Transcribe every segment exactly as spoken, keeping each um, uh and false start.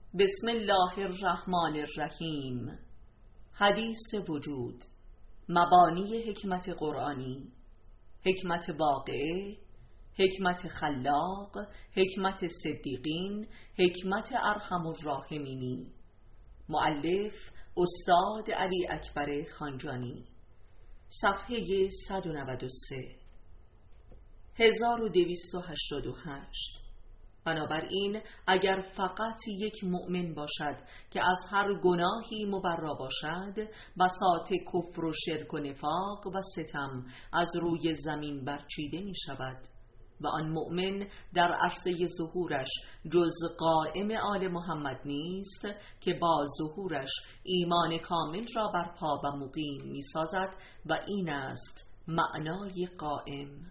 بسم الله الرحمن الرحیم. حدیث وجود، مبانی حکمت قرآنی، حکمت واقعه، حکمت خلاق، حکمت صدیقین، حکمت ارحم الراحمینی. مؤلف استاد علی اکبر خانجانی. صفحه صد و نود و سه. هزار و دویست و هشتاد و هشت. بنابراین اگر فقط یک مؤمن باشد که از هر گناهی مبرا باشد، بساط کفر و شرک و نفاق و ستم از روی زمین برچیده می شود و آن مؤمن در عرصه ظهورش جز قائم آل محمد نیست که با ظهورش ایمان کامل را برپا و مقیم می سازد و این است معنای قائم.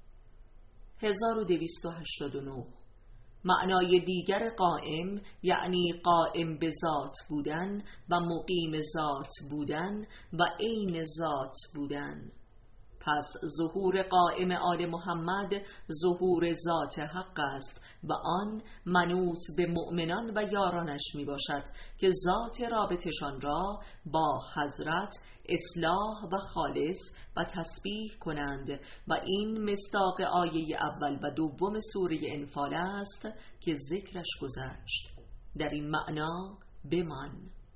هزار و دویست و هشتاد و نه. معنای دیگر قائم یعنی قائم به ذات بودن و مقیم ذات بودن و عین ذات بودن. پس ظهور قائم آل محمد ظهور ذات حق است و آن منوط به مؤمنان و یارانش می باشد که ذات رابطشان را با حضرت اصلاح و خالص و تسبیح کنند و این مصداق آیه اول و دوم سوره انفال است که ذکرش گذشت. در این معنا بمان.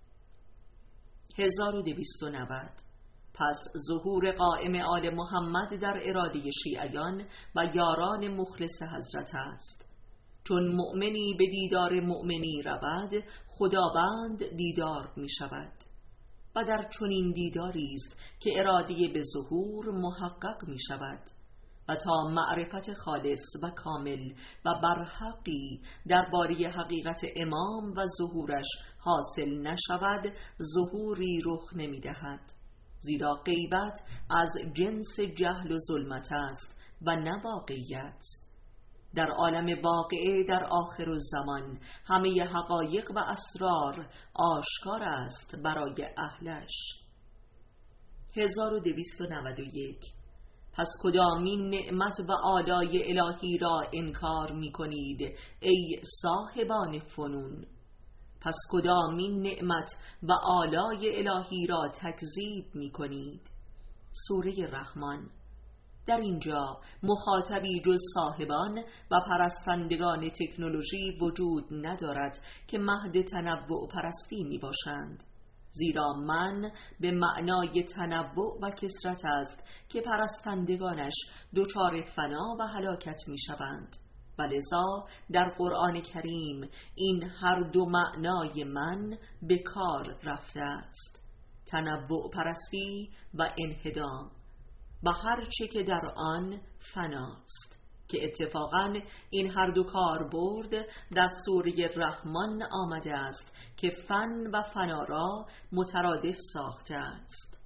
هزار و دویست و نود. پس ظهور قائم آل محمد در اراده شیعیان و یاران مخلص حضرت است. چون مؤمنی به دیدار مؤمنی رود، خداوند دیدار می شود و در چنین دیداری است که اراده به ظهور محقق می شود و تا معرفت خالص و کامل و برحقی درباره حقیقت امام و ظهورش حاصل نشود، ظهوری رخ نمی دهد، زیرا غیبت از جنس جهل و ظلمت است و نه واقعیت. در عالم واقعه در آخر الزمان همه حقایق و اسرار آشکار است برای اهلش. هزار و دویست و نود و یک. پس کدامین نعمت و آلای الهی را انکار می کنید ای صاحبان فنون؟ پس کدامین نعمت و آلای الهی را تکذیب می کنید؟ سوره رحمان. در اینجا مخاطبی جز صاحبان و پرستندگان تکنولوژی وجود ندارد که مهد تنوع پرستی می باشند، زیرا من به معنای تنوع و کثرت است که پرستندگانش دچار فنا و هلاکت می شوند و لذا در قرآن کریم این هر دو معنای من به کار رفته است: تنوع پرستی و انهدام و هر چه که در آن فناست، که اتفاقاً این هر دو کاربرد در سوره رحمان آمده است که فن و فنا را مترادف ساخته است.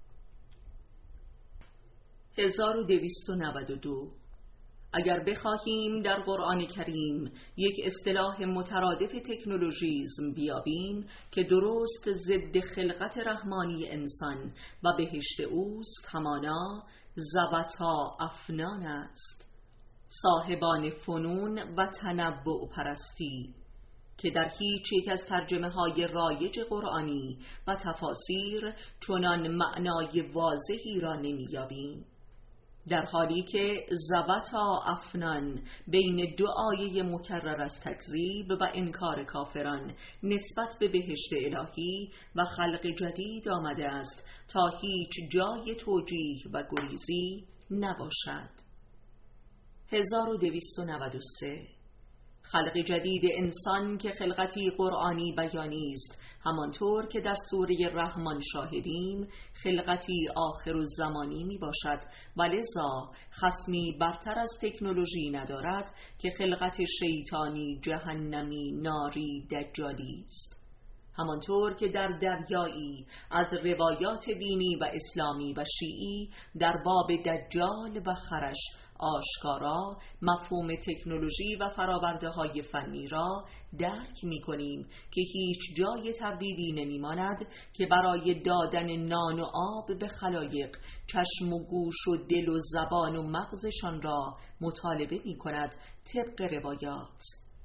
هزار و دویست و نود و دو. اگر بخواهیم در قرآن کریم یک اصطلاح مترادف تکنولوژیسم بیابیم که درست ضد خلقت رحمانی انسان و بهشت اوست، همانا زوتا افنان است، صاحبان فنون و تنوع پرستی، که در هیچ یک از ترجمه های رایج قرآنی و تفاسیر چنان معنای واضحی را نمی‌یابیم، در حالی که زوتا افنان بین دو آیه مکرر از تکذیب و انکار کافران نسبت به بهشت الهی و خلق جدید آمده است تا هیچ جای توجیه و گریزی نباشد. هزار و دویست و نود و سه. خلق جدید انسان که خلقتی قرآنی بیانی است، همانطور که در سوره رحمان شاهدیم، خلقتی آخر الزمانی می باشد و لذا خصمی برتر از تکنولوژی ندارد که خلقت شیطانی جهنمی ناری دجالی است. همانطور که در دریایی از روایات دینی و اسلامی و شیعی در باب دجال و خرش آشکارا مفهوم تکنولوژی و فراورده های فنی را درک می کنیم که هیچ جای تردیدی نمی ماند که برای دادن نان و آب به خلایق چشم و گوش و دل و زبان و مغزشان را مطالبه می کند طبق روایات.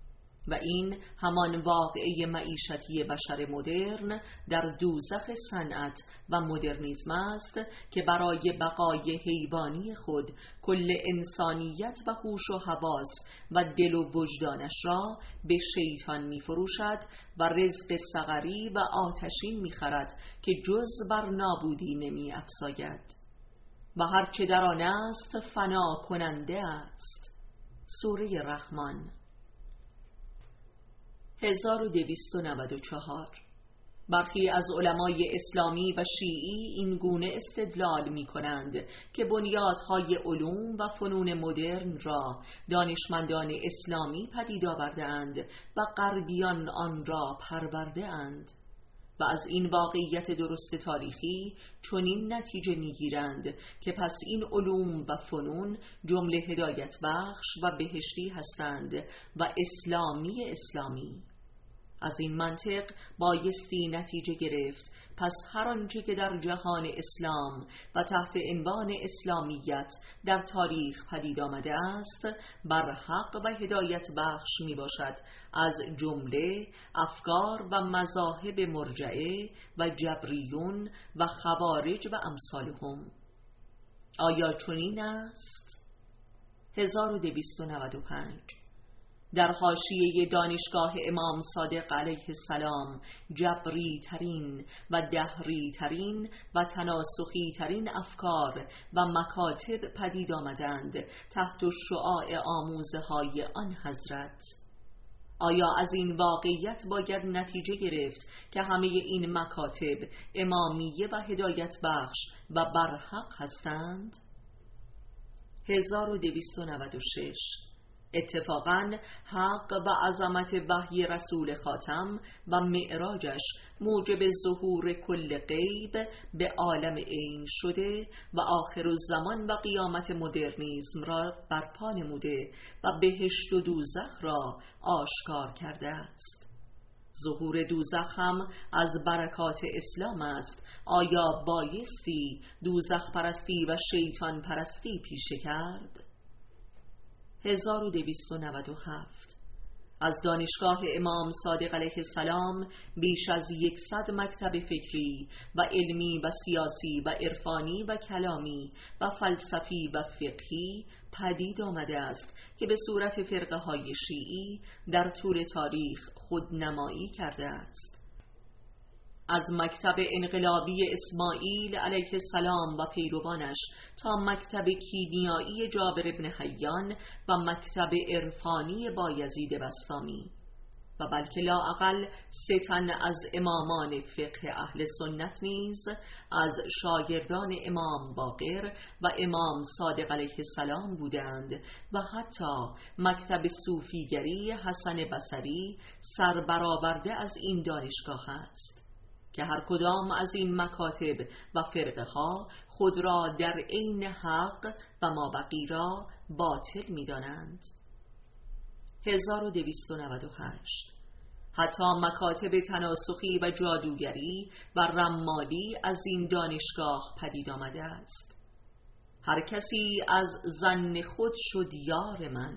و این همان واقعه معیشتی بشر مدرن در دوزخ صنعت و مدرنیسم است که برای بقای حیوانی خود کل انسانیت و هوش و حواس و دل و وجدانش را به شیطان می فروشد و رزق سقری و آتشین می خرد که جز بر نابودی نمی افزاید و هرچه در آن است فنا کننده است. سوره رحمان. هزار و دویست و نود و چهار. برخی از علمای اسلامی و شیعی این گونه استدلال می کنند که بنیادهای علوم و فنون مدرن را دانشمندان اسلامی پدید آورده‌اند و غربیان آن را پرورده اند و از این واقعیت درست تاریخی چنین نتیجه میگیرند که پس این علوم و فنون جمله هدایت بخش و بهشتی هستند و اسلامی اسلامی. از این منطق بایستی نتیجه گرفت پس هر آنچه که در جهان اسلام و تحت عنوان اسلامیت در تاریخ پدید آمده است بر حق و هدایت بخش می باشد، از جمله افکار و مذاهب مرجعه و جبریون و خوارج و امثالهم. آیا چنین است؟ هزار و دویست و نود و پنج. در حاشیه دانشگاه امام صادق علیه السلام جبری ترین و دهری ترین و تناسخی ترین افکار و مکاتب پدید آمدند تحت شعاع آموزه های آن حضرت. آیا از این واقعیت باید نتیجه گرفت که همه این مکاتب امامیه و هدایت بخش و برحق هستند؟ هزار و دویست و نود و شش. اتفاقاً حق و عظمت وحی رسول خاتم و معراجش موجب ظهور کل غیب به عالم عین شده و آخر الزمان و قیامت مدرنیسم را برپا نموده و بهشت و دوزخ را آشکار کرده است. ظهور دوزخ هم از برکات اسلام است. آیا بایستی دوزخ پرستی و شیطان پرستی پیشه کرد؟ هزار و دویست و نود و هفت. از دانشگاه امام صادق علیه السلام بیش از یکصد مکتب فکری و علمی و سیاسی و عرفانی و کلامی و فلسفی و فقهی پدید آمده است که به صورت فرقه های شیعی در طول تاریخ خودنمایی کرده است. از مکتب انقلابی اسماعیل علیه السلام و پیروانش تا مکتب کیمیایی جابر بن حیان و مکتب عرفانی بایزید بسطامی و بلکه لااقل سه تن از امامان فقه اهل سنت نیز از شاگردان امام باقر و امام صادق علیه السلام بودند و حتی مکتب صوفیگری حسن بصری سربرآورده از این دانشگاه است که هر کدام از این مکاتب و فرقه ها خود را در عین حق و مابقی را باطل می دانند. هزار و دویست و نود و هشت. حتی مکاتب تناسخی و جادوگری و رمالی از این دانشگاه پدید آمده است. هر کسی از ظن خود شد یار من.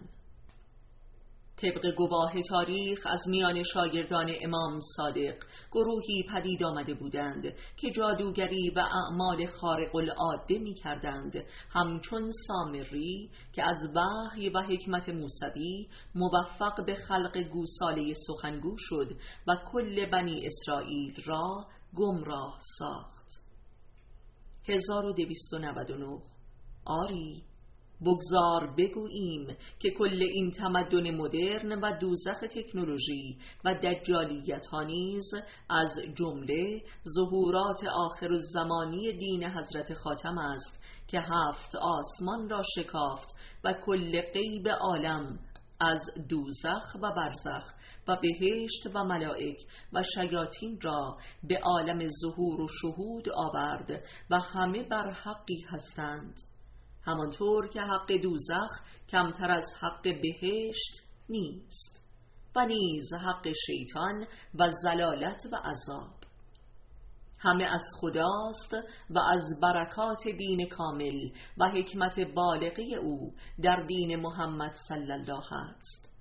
طبق گواه تاریخ از میان شاگردان امام صادق گروهی پدید آمده بودند که جادوگری و اعمال خارق العاده می کردند، همچون سامری که از وحی و حکمت موسوی موفق به خلق گوساله سخنگو شد و کل بنی اسرائیل را گمراه ساخت. هزار و دویست و نود و نه. آری بگذار بگوییم که کل این تمدن مدرن و دوزخ تکنولوژی و دجالیت ها نیز از جمله ظهورات آخر الزمانی دین حضرت خاتم است که هفت آسمان را شکافت و کل غیب عالم از دوزخ و برزخ و بهشت و ملائک و شیاطین را به عالم ظهور و شهود آورد و همه بر حقی هستند، همانطور که حق دوزخ کمتر از حق بهشت نیست و نیز حق شیطان و ضلالت و عذاب. همه از خداست و از برکات دین کامل و حکمت بالغه او در دین محمد صلی الله است.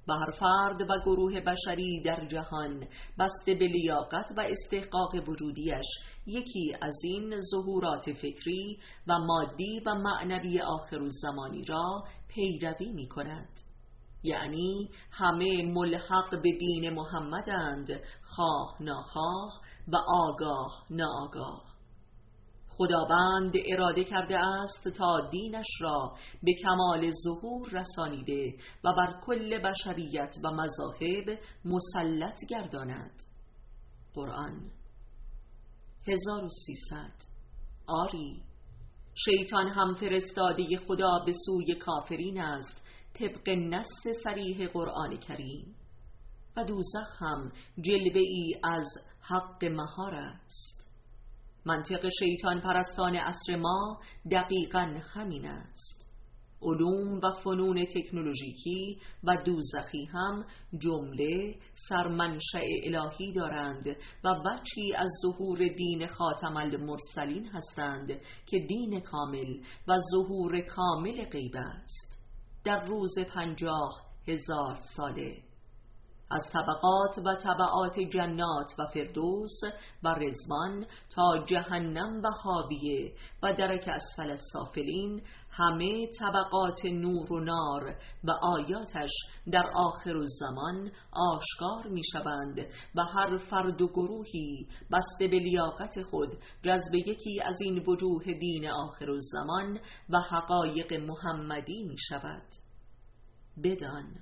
و هر فرد و گروه بشری در جهان بسته به لیاقت و استحقاق وجودیش یکی از این ظهورات فکری و مادی و معنوی آخرالزمانی را پیروی می کند. یعنی همه ملحق به دین محمدند، خواه ناخواه و آگاه ناآگاه. خداوند اراده کرده است تا دینش را به کمال ظهور رسانیده و بر کل بشریت و مذاهب مسلط گرداند. قرآن. هزار و سیصد. آری، شیطان هم فرستاده خدا به سوی کافرین است طبق نص صریح قرآن کریم، و دوزخ هم جلوه ای از حق مهار است. منطق شیطان پرستان عصر ما دقیقاً همین است. علوم و فنون تکنولوژیکی و دوزخی هم جمله سرمنشأ الهی دارند و بخشی از ظهور دین خاتم المرسلین هستند که دین کامل و ظهور کامل غیب است در روز پنجاه هزار ساله. از طبقات و طبعات جنات و فردوس و رضوان تا جهنم و حاویه و درک اسفل السافلین، همه طبقات نور و نار و آیاتش در آخر الزمان آشکار می شوند و هر فرد و گروهی بسته به لیاقت خود جذب یکی از این وجوه دین آخر الزمان و حقایق محمدی می شود. بدان.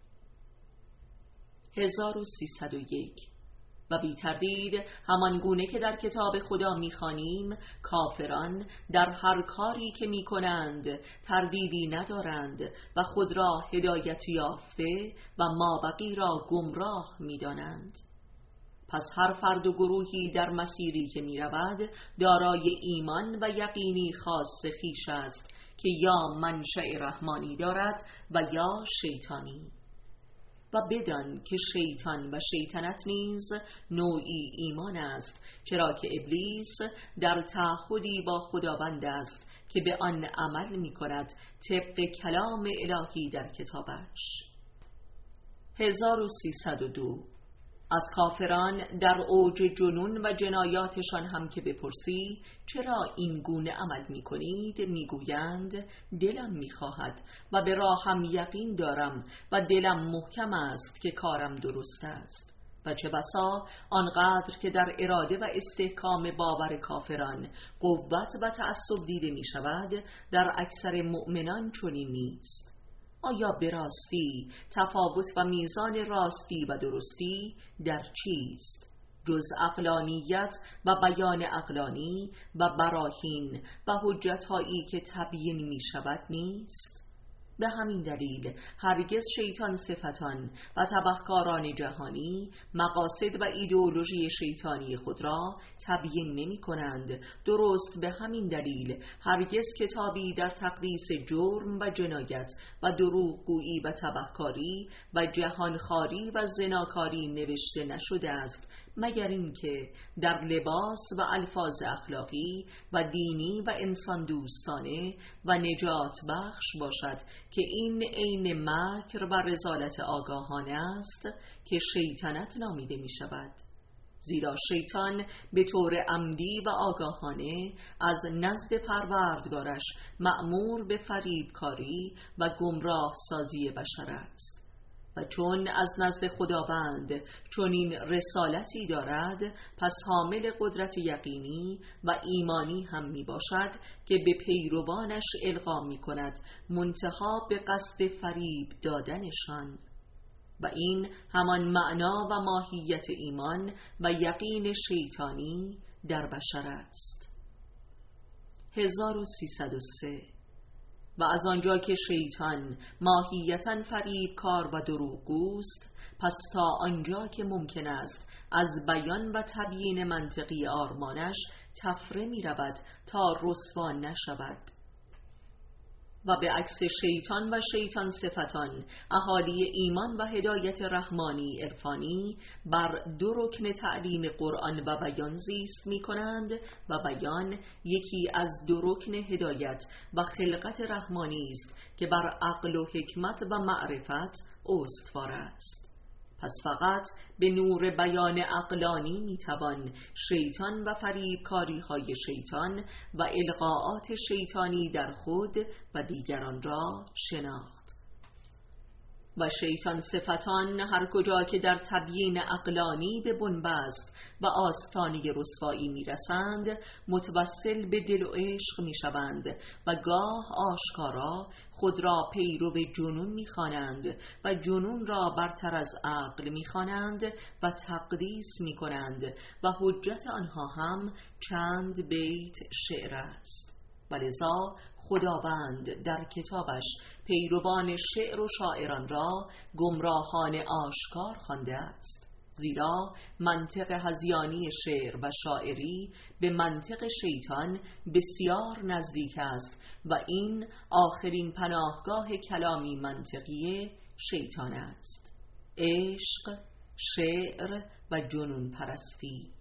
هزار و سیصد و یک. و بی تردید همان گونه که در کتاب خدا می‌خوانیم، کافران در هر کاری که می‌کنند تردیدی ندارند و خود را هدایت یافته و مابقی را گمراه می‌دانند. پس هر فرد و گروهی در مسیری که می‌رود دارای ایمان و یقینی خاص خویش است که یا منشأ رحمانی دارد و یا شیطانی. و بدان که شیطان و شیطنت نیز نوعی ایمان است، چرا که ابلیس در تعهدی با خداوند است که به آن عمل می کند طبق کلام الهی در کتابش. هزار و سیصد و دو. از کافران در اوج جنون و جنایاتشان هم که بپرسی چرا این گونه عمل می کنید، می گویند دلم می خواهد و به راهم یقین دارم و دلم محکم است که کارم درست است. و چه بسا آنقدر که در اراده و استحکام باور کافران قوت و تعصب دیده می شود، در اکثر مؤمنان چنین نیست. آیا به راستی تفاوت و میزان راستی و درستی در چیست جز عقلانیت و بیان عقلانی و براهین و حجت‌هایی که تبیین می شود نیست؟ به همین دلیل هرگز شیطان صفتان و تبهکاران جهانی مقاصد و ایدئولوژی شیطانی خود را تبیین نمی کنند. درست به همین دلیل هرگز کتابی در تقدیس جرم و جنایت و دروغگویی و تبهکاری و جهانخواری و زناکاری نوشته نشده است، مگر اینکه در لباس و الفاظ اخلاقی و دینی و انسان دوستانه و نجات بخش باشد که این عین مکر و رذالت آگاهانه است که شیطنت نامیده می شود. زیرا شیطان به طور عمدی و آگاهانه از نزد پروردگارش مأمور به فریبکاری و گمراه سازی بشر است. و چون از نزد خداوند چون این رسالتی دارد، پس حامل قدرت یقینی و ایمانی هم می باشد که به پیروانش القا می کند، منتها به قصد فریب دادنشان. و این همان معنا و ماهیت ایمان و یقین شیطانی در بشر است. هزار و سیصد و سه. و از آنجا که شیطان ماهیتاً فریبکار و دروغگوست، پس تا آنجا که ممکن است از بیان و تبیین منطقی آرمانش تفره می رود تا رسوا نشود. و به عکس شیطان و شیطان صفتان، اهالی ایمان و هدایت رحمانی عرفانی بر دو رکن تعلیم قرآن و بیان زیست می کنند و بیان یکی از دو رکن هدایت و خلقت رحمانی است که بر عقل و حکمت و معرفت استوار است. پس فقط به نور بیان عقلانی میتوان شیطان و فریبکاری های شیطان و القاءات شیطانی در خود و دیگران را شناخت. و شیطان صفتان هر کجا که در تبیین عقلانی به بنبست و آستانه رسوایی میرسند، متوسل به دل و عشق میشوند و گاه آشکارا خود را پیرو جنون میخوانند و جنون را برتر از عقل میخوانند و تقدیس میکنند و حجت آنها هم چند بیت شعر است. ولذا خداوند در کتابش پیروان شعر و شاعران را گمراهان آشکار خوانده است، زیرا منطق هذیانی شعر و شاعری به منطق شیطان بسیار نزدیک است و این آخرین پناهگاه کلامی منطقی شیطان است: عشق، شعر و جنون پرستی.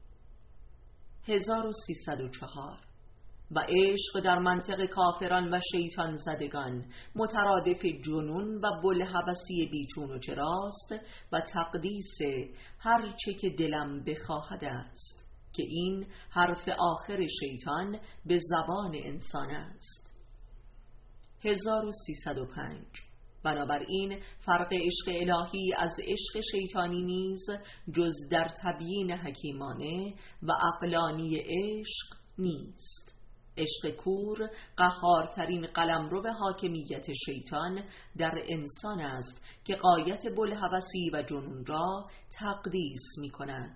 هزار و سیصد و چهار. و عشق در منطق کافران و شیطان زدگان مترادف جنون و بوالهوسی بیچون و چراست و تقدیس هر چه که دلم بخواهد است، که این حرف آخر شیطان به زبان انسان است. هزار و سیصد و پنج. بنابراین فرق عشق الهی از عشق شیطانی نیز جز در تبیین حکیمانه و عقلانی عشق نیست. عشق کور قهارترین قلمرو به حاکمیت شیطان در انسان است که غایت بوالهوسی و جنون را تقدیس می کند.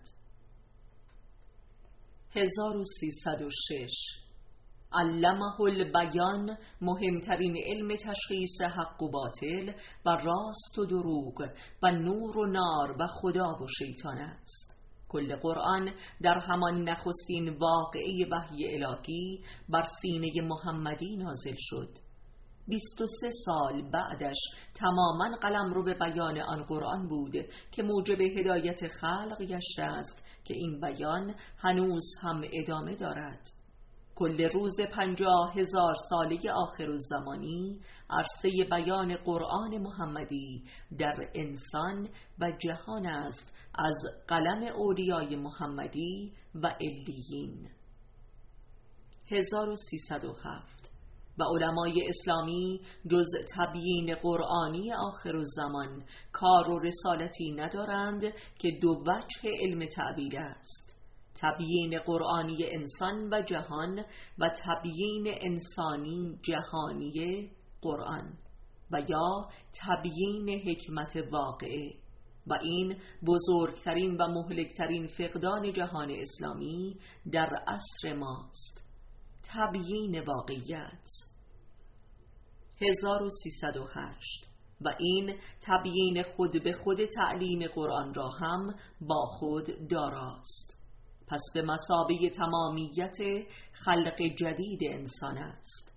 هزار و سیصد و شش. علمه البیان مهمترین علم تشخیص حق و باطل و راست و دروغ و نور و نار و خدا و شیطان است. کل قرآن در همان نخستین واقعه وحی الهی بر سینه محمدی نازل شد. بیست و سه سال بعدش تماما قلمرو به بیان آن قرآن بود که موجب هدایت خلق گشته است که این بیان هنوز هم ادامه دارد. کل روز پنجاه هزار ساله آخر الزمانی عرصه بیان قرآن محمدی در انسان و جهان است از قلم اولیای محمدی و علیین. هزار و سیصد و هفت. و علمای اسلامی جز تبیین قرآنی آخر الزمان کار و رسالتی ندارند که دو وجه علم تعبیر است: تبیین قرآنی انسان و جهان و تبیین انسانی جهانی قرآن، و یا تبیین حکمت واقعه. و این بزرگترین و مهلکترین فقدان جهان اسلامی در عصر ماست: تبیین واقعیت. هزار و سیصد و هشت. و این تبیین خود به خود تعلیم قرآن را هم با خود داراست. پس به مثابه تمامیت خلق جدید انسان است.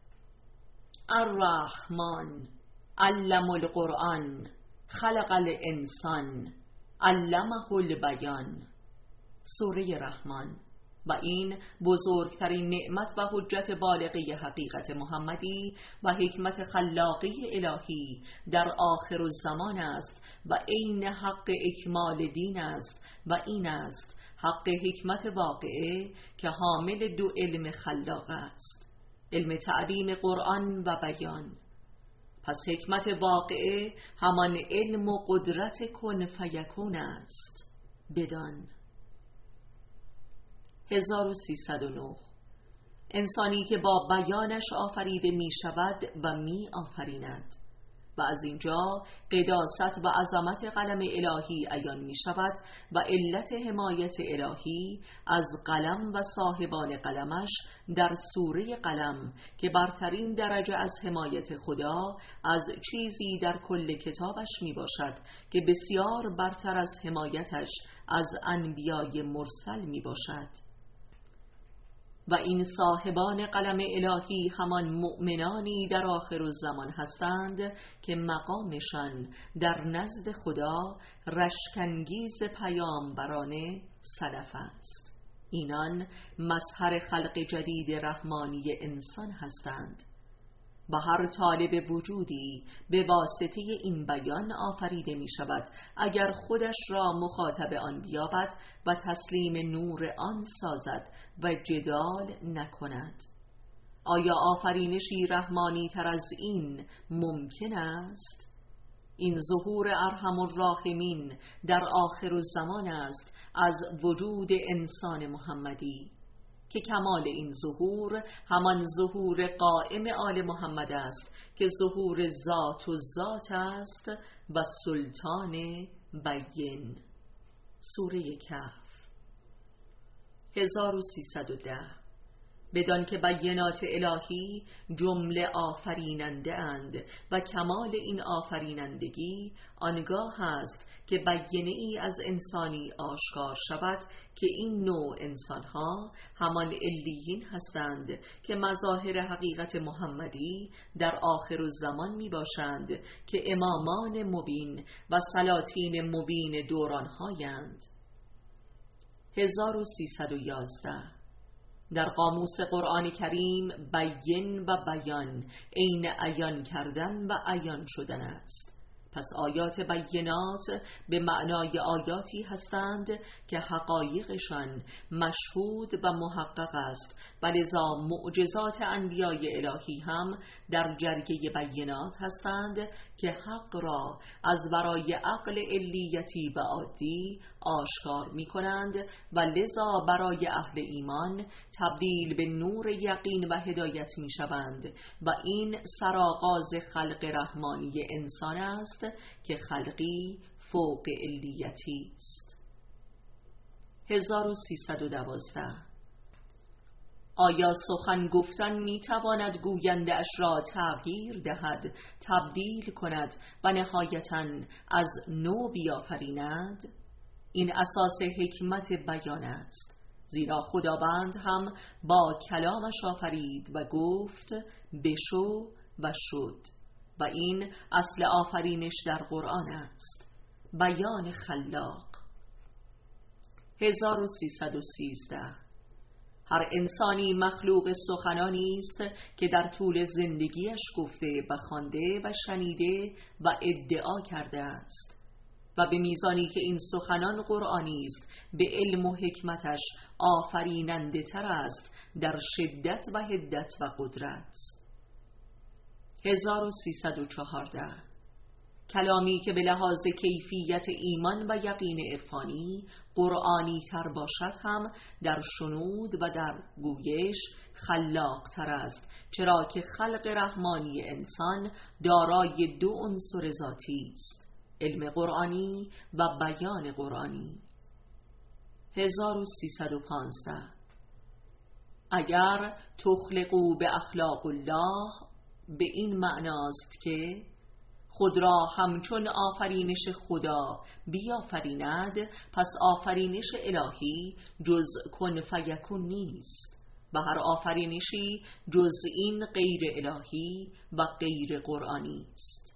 الرحمن علم القرآن خلق الانسان علمه البیان. سوره رحمان. و این بزرگترین نعمت و حجت بالغه حقیقت محمدی و حکمت خلاقی الهی در آخر الزمان است و عین حق اکمال دین است و این است حق حکمت واقعه که حامل دو علم خلاق است: علم تعلیم قرآن و بیان. پس حکمت واقعه همان علم و قدرت کن فیکون است. بدان. هزار و سیصد و نه. انسانی که با بیانش آفریده می شود و می آفریند. و از اینجا قداست و عظمت قلم الهی عیان می شود و علت حمایت الهی از قلم و صاحبان قلمش در سوره قلم که برترین درجه از حمایت خدا از چیزی در کل کتابش می باشد که بسیار برتر از حمایتش از انبیای مرسل می باشد. و این صاحبان قلم الهی همان مؤمنانی در آخر الزمان هستند که مقامشان در نزد خدا رشک‌انگیز پیامبران سلف است. اینان مظهر خلق جدید رحمانی انسان هستند و هر طالب وجودی به واسطه این بیان آفریده می شود اگر خودش را مخاطب آن بیابد و تسلیم نور آن سازد و جدال نکند. آیا آفرینشی رحمانی تر از این ممکن است؟ این ظهور ارحم الراحمین در آخر الزمان است از وجود انسان محمدی که کمال این ظهور همان ظهور قائم آل محمد است که ظهور ذات و ذات است و سلطان بین. سوره کهف. هزار و سیصد و ده. بدان که بینات الهی جمله آفریننده اند و کمال این آفرینندگی آنگاه است که بیینه ای از انسانی آشکار شود که این نوع انسانها همان علیین هستند که مظاهر حقیقت محمدی در آخر الزمان می باشند که امامان مبین و سلاطین مبین دورانهایند. هزار و سیصد و یازده. در قاموس قرآن کریم بین و بیان عین عیان کردن و عیان شدن است. پس آیات بینات به معنای آیاتی هستند که حقایقشان مشهود و محقق است و لذا معجزات انبیای الهی هم در جرگه بینات هستند که حق را از ورای عقل علیتی و عادی آشکار می کنند و لذا برای اهل ایمان تبدیل به نور یقین و هدایت می شوند و این سرآغاز خلق رحمانی انسان است که خلقی فوق علیتی است. هزار و سیصد و دوازده. آیا سخن گفتن می تواند گوینده اش را تغییر دهد، تبدیل کند و نهایتاً از نو بیافریند؟ این اساس حکمت بیان است، زیرا خداوند هم با کلامش آفرید و گفت بشو و شد و این اصل آفرینش در قرآن است. بیان خلاق. هزار و سیصد و سیزده. هر انسانی مخلوق سخنانی است که در طول زندگیش گفته و خوانده و شنیده و ادعا کرده است و به میزانی که این سخنان قرآنی است به علم و حکمتش آفریننده تر است در شدت و حدت و قدرت. هزار و سیصد و چهارده. کلامی که به لحاظ کیفیت ایمان و یقین عرفانی قرآنی تر باشد هم در شنود و در گویش خلاق تر است، چرا که خلق رحمانی انسان دارای دو عنصر ذاتی است: علم قرآنی و بیان قرآنی. هزار و سیصد و پانزده. اگر تخلقوا به اخلاق الله به این معناست که خود را همچون آفرینش خدا بیافریند، پس آفرینش الهی جز کن فیکون نیست و هر آفرینشی جز این غیر الهی و غیر قرآنی است.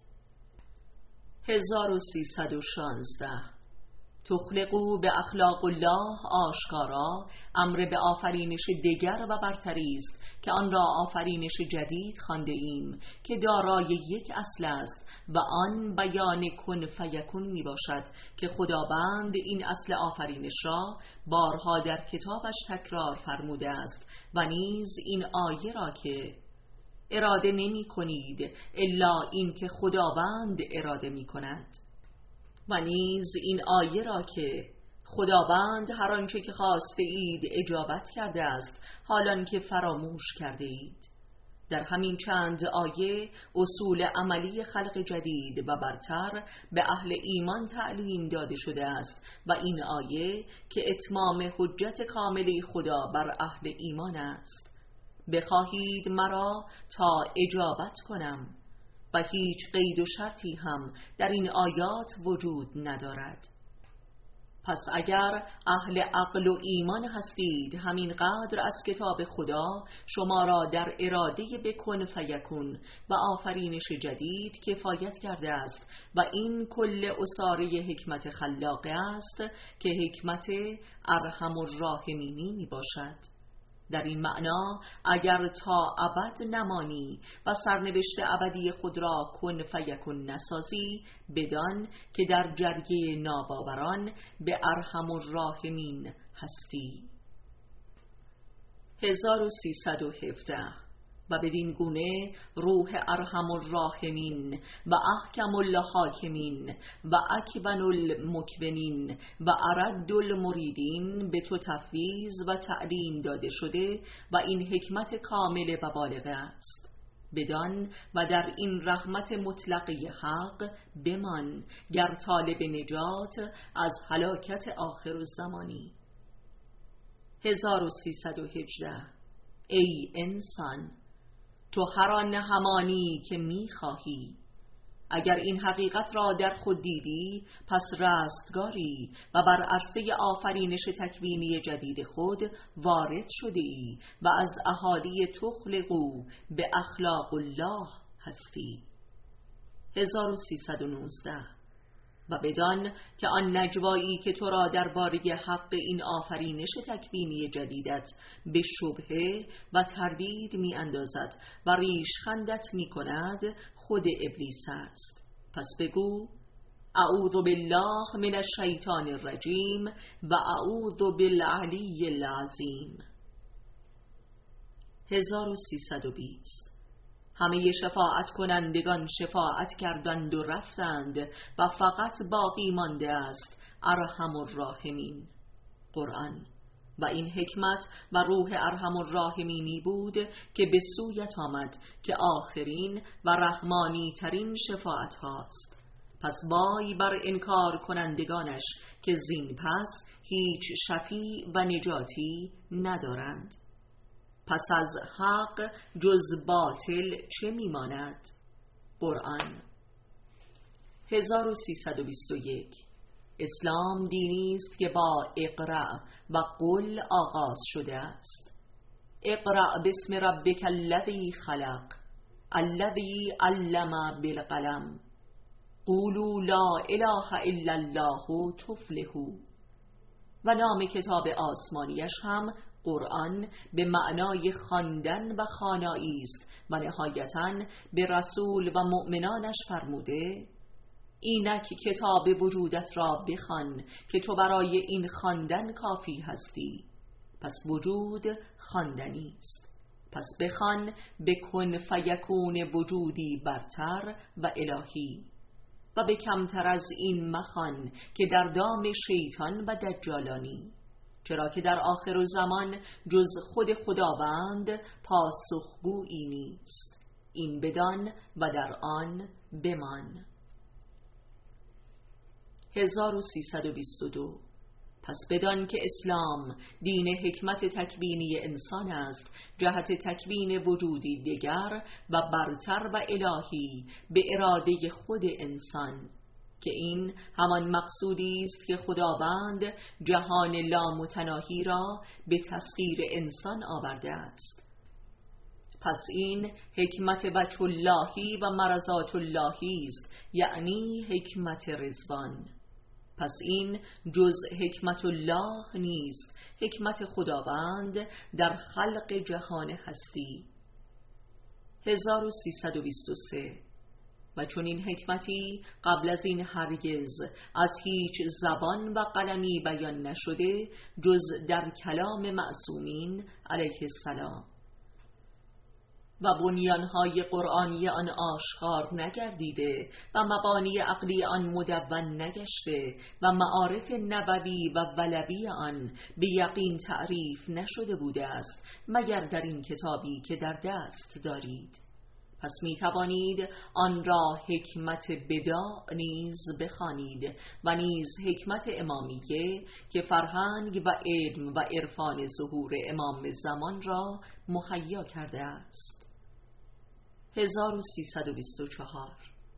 هزار و سیصد و شانزده. تخلقوا به اخلاق الله آشکارا امر به آفرینش دیگر و برتری است که آن را آفرینش جدید خوانده ایم که دارای یک اصل است و آن بیان کن فیکون می باشد که خداوند این اصل آفرینش را بارها در کتابش تکرار فرموده است و نیز این آیه را که اراده نمی کنید الا این که خداوند اراده می کند و نیز این آیه را که خداوند هر آنچه که خواسته اید اجابت کرده است حالان که فراموش کرده اید. در همین چند آیه اصول عملی خلق جدید و برتر به اهل ایمان تعلیم داده شده است و این آیه که اتمام حجت کاملی خدا بر اهل ایمان است. بخواهید مرا تا اجابت کنم و هیچ قید و شرطی هم در این آیات وجود ندارد. پس اگر اهل عقل و ایمان هستید، همین قدر از کتاب خدا شما را در اراده بکن فیکون و آفرینش جدید کفایت کرده است و این کل اساره حکمت خلاقه است که حکمت ارحم الراحمینی می باشد. در این معنا اگر تا ابد نمانی و سرنوشت ابدی خود را کن فیکون نسازی، بدان که در جرگه ناباوران به ارحم الراحمین هستی. هزار و سیصد و هفده. و بدین گونه روح ارحم الراحمین و احکم الحاکمین و اکبن المکبنین و ارد المریدین به تو تفویض و تعلیم داده شده و این حکمت کامل و بالغه است. بدان و در این رحمت مطلقه حق بمان گر طالب نجات از هلاکت آخر الزمانی. هزار و سیصد و هجده. ای انسان، تو هر آن همانی که می خواهی. اگر این حقیقت را در خود دیدی، پس رستگاری و بر عرصه آفرینش تکوینی جدید خود وارد شدی و از اهالی تخلقو به اخلاق الله هستی. هزار و سیصد و نوزده. و بدان که آن نجوایی که تو را درباره حق این آفرینش تکوینی جدیدت به شبهه و تردید می اندازد و ریشخندت می کند خود ابلیس است. پس بگو اعوذ بالله من الشیطان الرجیم و اعوذ بالعلی العظیم. هزار و سیصد و بیست. همه شفاعت کنندگان شفاعت کردند و رفتند و فقط باقی مانده است ارحم الراحمین. قرآن. و این حکمت و روح ارحم الراحمینی بود که به سویت آمد که آخرین و رحمانی ترین شفاعت هاست. پس وای بر انکار کنندگانش که زین پس هیچ شفیع و نجاتی ندارند. پس از حق جز باطل چه میماند؟ قرآن. هزار و سیصد و بیست و یک. اسلام دینی است که با اقرأ و قل آغاز شده است. اقرأ باسم ربک الذی خلق الذی علم بالقلم قولوا لا اله الا الله تفلحوا. و نام کتاب آسمانیش هم قرآن به معنای خواندن و خوانایی است و نهایتاً به رسول و مؤمنانش فرموده اینک کتاب وجودت را بخوان که تو برای این خواندن کافی هستی. پس وجود خواندنی است. پس بخوان به کن فیکون وجودی برتر و الهی و به کمتر از این مخوان که در دام شیطان و دجالانی، چرا که در آخر زمان جز خود خداوند پاسخگویی نیست. این بدان و در آن بمان. هزار و سیصد و بیست و دو. پس بدان که اسلام دین حکمت تکوینی انسان است جهت تکوین وجودی دیگر و برتر و الهی به اراده خود انسان، که این همان مقصودی است که خداوند جهان لامتناهی را به تسخیر انسان آورده است. پس این حکمت وجه اللهی و مرضات اللهی است، یعنی حکمت رضوان. پس این جز حکمت الله نیست، حکمت خداوند در خلق جهان هستی. هزار و سیصد و بیست و سه. و چون این حکمتی قبل از این هرگز از هیچ زبان و قلمی بیان نشده جز در کلام معصومین علیه السلام، و بنیانهای قرآنی آن آشکار نگردیده و مبانی عقلی آن مدون نگشته و معارف نبوی و ولوی آن به یقین تعریف نشده بوده است مگر در این کتابی که در دست دارید. پس می توانید آن را حکمت بداع نیز بخوانید و نیز حکمت امامیه که فرهنگ و علم و عرفان ظهور امام زمان را مهیا کرده است. هزار و سیصد و بیست و چهار.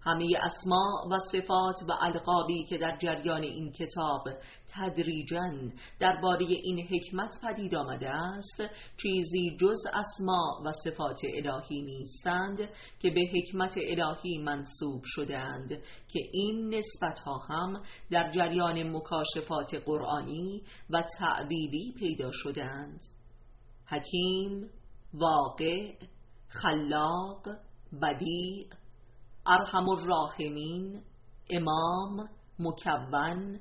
همه اسما و صفات و القابی که در جریان این کتاب تدریجاً درباره این حکمت پدید آمده است چیزی جز اسما و صفات الهی نیستند که به حکمت الهی منسوب شده‌اند که این نسبت‌ها هم در جریان مکاشفات قرآنی و تعبیری پیدا شده‌اند. حکیم، واقع، خلاق، بدیع، ارحم الراحمین، امام، مکون،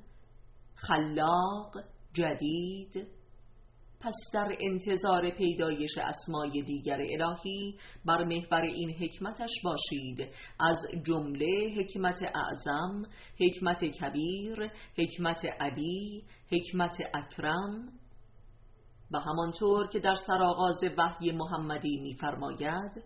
خلاق، جدید. پس در انتظار پیدایش اسمای دیگر الهی بر محور این حکمتش باشید، از جمله حکمت اعظم، حکمت کبیر، حکمت علی، حکمت اکرم. و همانطور که در سرآغاز وحی محمدی می‌فرماید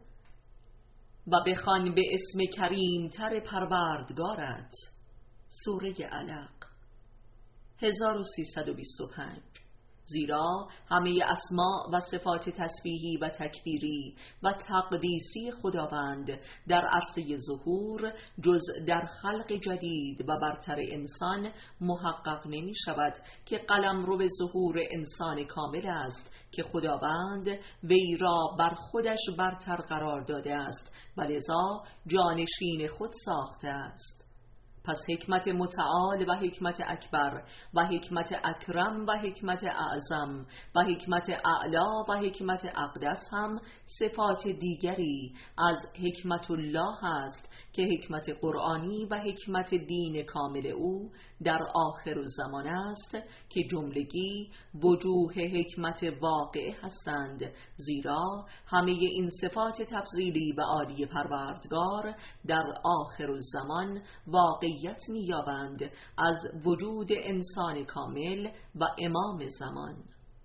و بخوان به اسم کریم تر پروردگارت، سوره علق هزار و سیصد و بیست و پنج. زیرا همه اسما و صفات تسبیحی و تکبیری و تقدیسی خداوند در عرصه ظهور جز در خلق جدید و برتر انسان محقق نمی شود که قلمرو ظهور انسان کامل است که خداوند وی را بر خودش برتر قرار داده است و لذا جانشین خود ساخته است. پس حکمت متعال و حکمت اکبر و حکمت اکرم و حکمت اعظم و حکمت اعلا و حکمت اقدس هم صفات دیگری از حکمت الله است که حکمت قرآنی و حکمت دین کامل او در آخر الزمان است که جملگی وجوه حکمت واقع هستند، زیرا همه این صفات تفضیلی و عالی پروردگار در آخر الزمان واقعیت می‌یابند از وجود انسان کامل و امام زمان.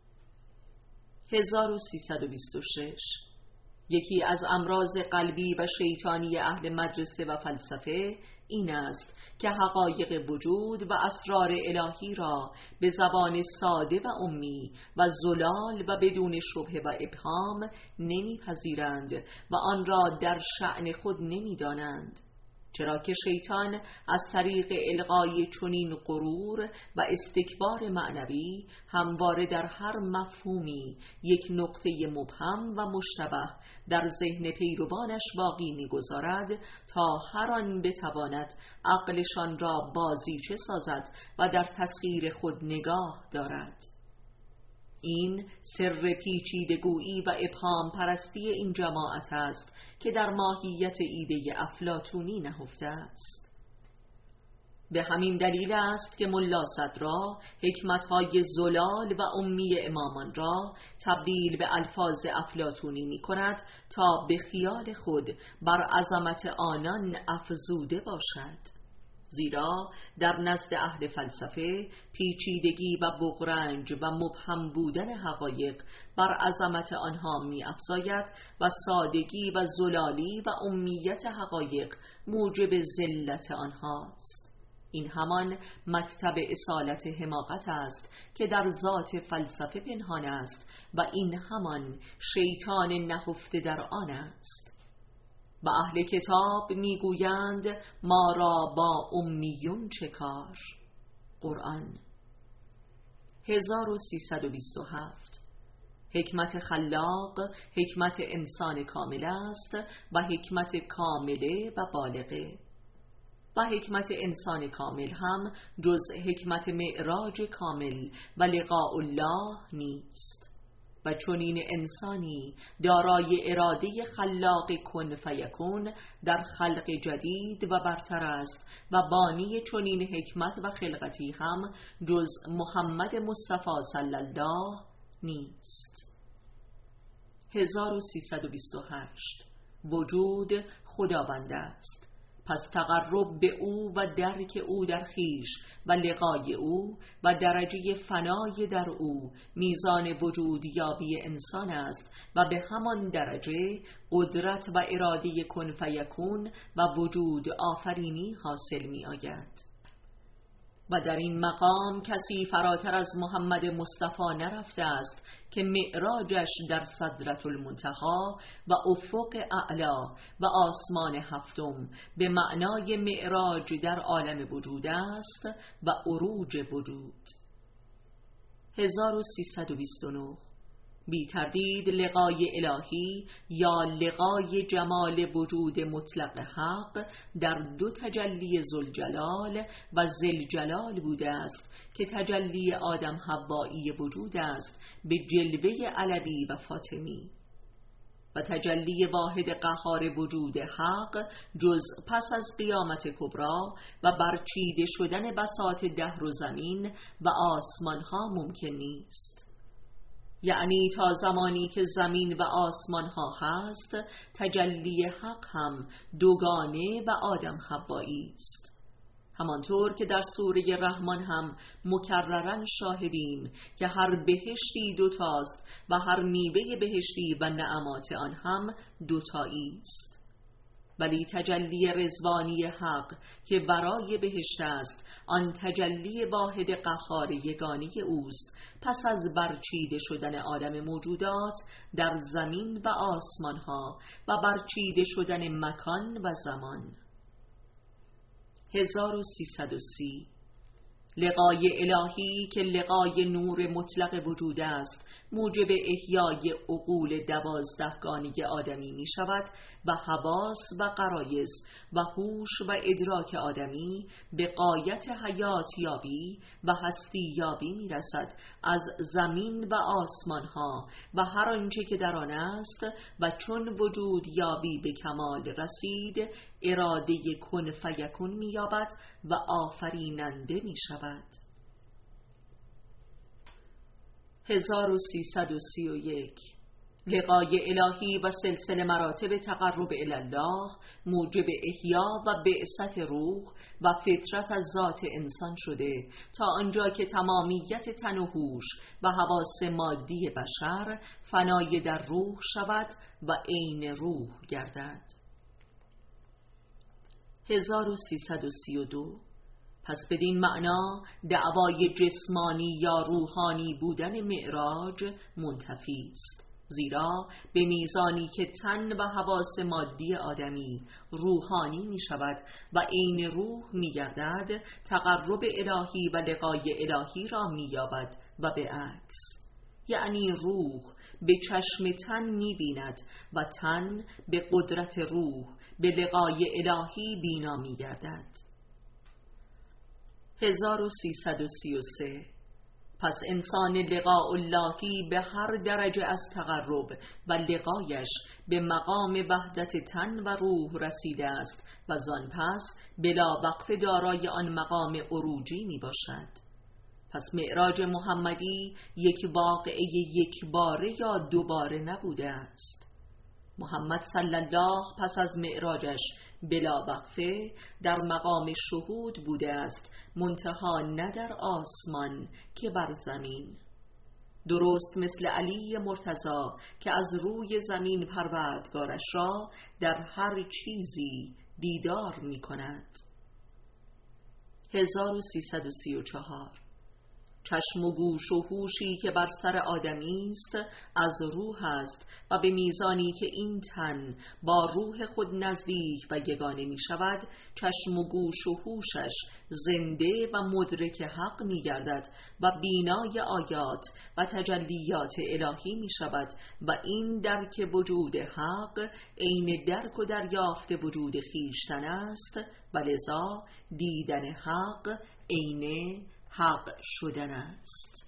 هزار و سیصد و بیست و شش. یکی از امراض قلبی و شیطانی اهل مدرسه و فلسفه این است که حقایق وجود و اسرار الهی را به زبان ساده و امی و زلال و بدون شبهه و ابهام نمیپذیرند و آن را در شأن خود نمیدانند، چرا که شیطان از طریق القای چنین غرور و استکبار معنوی همواره در هر مفهومی یک نقطه مبهم و مشتبه در ذهن پیروانش باقی می‌گذارد تا هر آن بتواند عقلشان را بازیچه سازد و در تسخیر خود نگاه دارد. این سر پیچیدگویی و ابهام پرستی این جماعت است که در ماهیت ایده افلاطونی نهفته است. به همین دلیل است که ملا صدرا حکمت‌های زلال و امی امامان را تبدیل به الفاظ افلاطونی می کند تا به خیال خود بر عظمت آنان افزوده باشد. زیرا در نزد اهل فلسفه پیچیدگی و بغرنج و مبهم بودن حقایق بر عظمت آنها می افزاید و سادگی و زلالی و امیت حقایق موجب ذلت آنهاست. این همان مکتب اصالت حماقت است که در ذات فلسفه پنهان است و این همان شیطان نهفته در آن است. و اهل کتاب میگویند ما را با امیون چه کار. قرآن هزار و سیصد و بیست و هفت. حکمت خلاق حکمت انسان کامل است و حکمت کامله و بالغه. و حکمت انسان کامل هم جز حکمت معراج کامل و لقاء الله نیست. و چنین انسانی دارای اراده خلاق کن فیکون در خلق جدید و برتر است و بانی چنین حکمت و خلقتی هم جز محمد مصطفی صلی الله نیست. هزار و سیصد و بیست و هشت. وجود خداوند است، پس تقرب به او و درک او در خیش و لقای او و درجه فنای در او میزان وجود یابی انسان است و به همان درجه قدرت و اراده کن فیکون و وجود آفرینی حاصل می آید. و در این مقام کسی فراتر از محمد مصطفی نرفته است که معراجش در سدرة المنتهی و افق اعلا و آسمان هفتم به معنای معراج در عالم وجود است و عروج وجود. هزار و سیصد و بیست و نه بی تردید لقای الهی یا لقای جمال وجود مطلق حق در دو تجلی ذوالجلال و ذوالجلال بوده است که تجلی آدم حوایی وجود است به جلوه علوی و فاطمی، و تجلی واحد قهار وجود حق جز پس از قیامت کبری و برچیده شدن بساط دهر و زمین و آسمان ها ممکن نیست. یعنی تا زمانی که زمین و آسمان ها هست تجلی حق هم دوگانه و آدم حوایی است. همانطور که در سوره رحمان هم مکررن شاهدیم که هر بهشتی دوتاست و هر میوه بهشتی و نعمات آن هم دوتایی است. ولی تجلی رضوانی حق که ورای بهشت است، آن تجلی واحد قهار یگانه اوست پس از برچیده شدن عالم موجودات در زمین و آسمان ها و برچیده شدن مکان و زمان. هزار و سیصد و سی لقای الهی که لقای نور مطلق وجود است موجب احیای عقول دوازدهگانه آدمی می شود و حواس و غرایز و هوش و ادراک آدمی به غایت حیات یابی و هستی یابی می رسد از زمین و آسمان ها و هر آنچه که در آن است، و چون وجود یابی به کمال رسید اراده کن فیکون می یابد و آفریننده می شود. هزار و سیصد و سی و یک لقای الهی و سلسله مراتب تقرب الله موجب احیا و بعثت روح و فطرت از ذات انسان شده تا آنجا که تمامیت تن و هوش و حواس مادی بشر فنای در روح شود و عین روح گردد. هزار و سیصد و سی و دو پس بدین معنا دعوای جسمانی یا روحانی بودن معراج منتفی است، زیرا به میزانی که تن و حواس مادی آدمی روحانی می شود و عین روح می گردد تقرب الهی و لقای الهی را می یابد و به عکس، یعنی روح به چشم تن می بیند و تن به قدرت روح به لقای الهی بینا می گردد. هزار و سیصد و سی و سه پس انسان لقاء اللهی به هر درجه از تقرب و لقایش به مقام وحدت تن و روح رسیده است و زان پس بلا وقف دارای آن مقام عروجی می باشد. پس معراج محمدی یک واقعه یک باره یا دوباره نبوده است. محمد صلی الله پس از معراجش بلا وقفه در مقام شهود بوده است، منتها نه در آسمان که بر زمین، درست مثل علی مرتضی که از روی زمین پروردگارش را در هر چیزی دیدار می کند. هزار و سیصد و سی و چهار چشم و گوش و هوشی که بر سر آدمی است از روح است و به میزانی که این تن با روح خود نزدیک و یگانه می شود چشم و گوش و هوشش زنده و مدرک حق می گردد و بینای آیات و تجلیات الهی می شود و این درک وجود حق عین درک و دریافت وجود خویشتن است و لذا دیدن حق عین حق شدن است.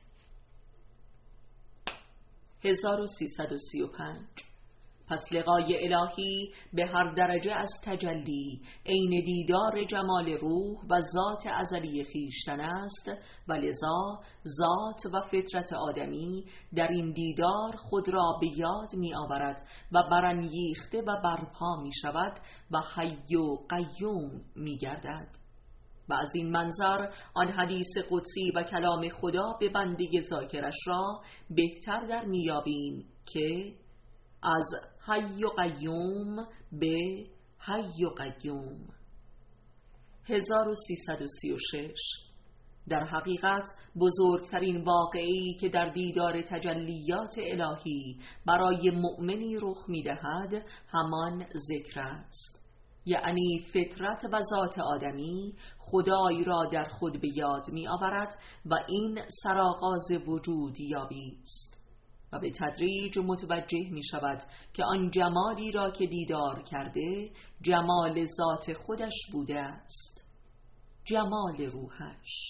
هزار و سیصد و سی و پنج پس لقای الهی به هر درجه از تجلی عین دیدار جمال روح و ذات ازلی خویشتن است و لذا ذات و فطرت آدمی در این دیدار خود را به یاد می آورد و برانگیخته و برپا می شود و حی و قیوم می گردد. و از این منظر آن حدیث قدسی و کلام خدا به بنده ذاکرش را بهتر در میابیم که از حی و قیوم به حی و قیوم. هزار و سیصد و سی و شش در حقیقت بزرگترین واقعی که در دیدار تجلیات الهی برای مؤمنی رخ می‌دهد همان ذکر است، یعنی فطرت و ذات آدمی خدای را در خود به یاد می‌آورد و این سرآغاز وجود یابی است و به تدریج متوجه می‌شود که آن جمالی را که دیدار کرده جمال ذات خودش بوده است، جمال روحش.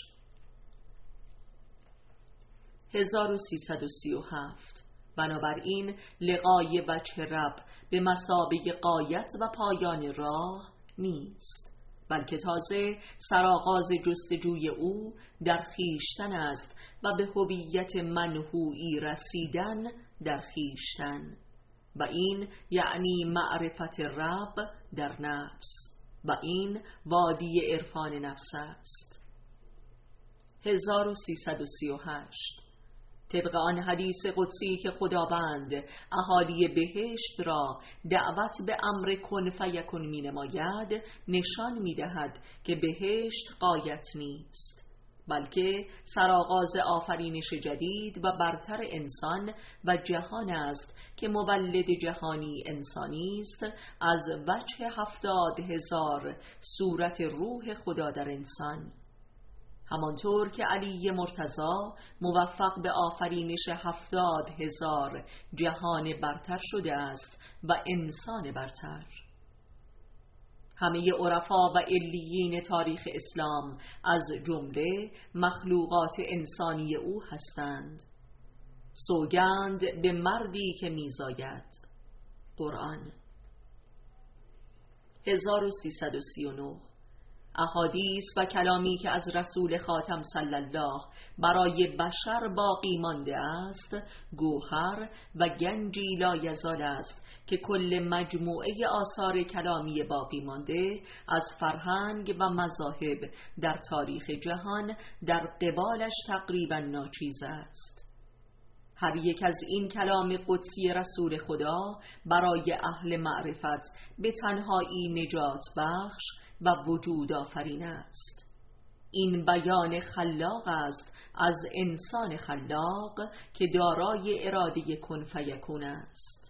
هزار و سیصد و سی و هفت. بنابراین لقای وجه رب به مثابه غایت و پایان راه نیست، بلکه تازه سرآغاز جستجوی او در خویشتن است و به هویت منحوئی رسیدن در خویشتن، و این یعنی معرفت رب در نفس، و این وادی عرفان نفس است. هزار و سیصد و سی و هشت. طبق آن حدیث قدسی که خداوند اهالی بهشت را دعوت به امر کن فیکون می نماید، نشان می دهد که بهشت غایت نیست، بلکه سرآغاز آفرینش جدید و برتر انسان و جهان است که مولد جهانی انسانی است از وجه هفتاد هزار صورت روح خدا در انسان، همانطور که علی مرتضی موفق به آفرینش هفتاد هزار جهان برتر شده است و انسان برتر. همه عرفا و علیین تاریخ اسلام از جمله مخلوقات انسانی او هستند. سوگند به مردی که میزاید. قرآن. هزار و سیصد و سی و نه. احادیث و کلامی که از رسول خاتم صلی الله برای بشر باقی مانده است گوهر و گنجی لایزال است که کل مجموعه آثار کلامی باقی مانده از فرهنگ و مذاهب در تاریخ جهان در قبالش تقریبا ناچیز است. هر یک از این کلام قدسی رسول خدا برای اهل معرفت به تنهایی نجات بخش و وجود آفرین است. این بیان خلاق است از انسان خلاق که دارای اراده کن فیکون است.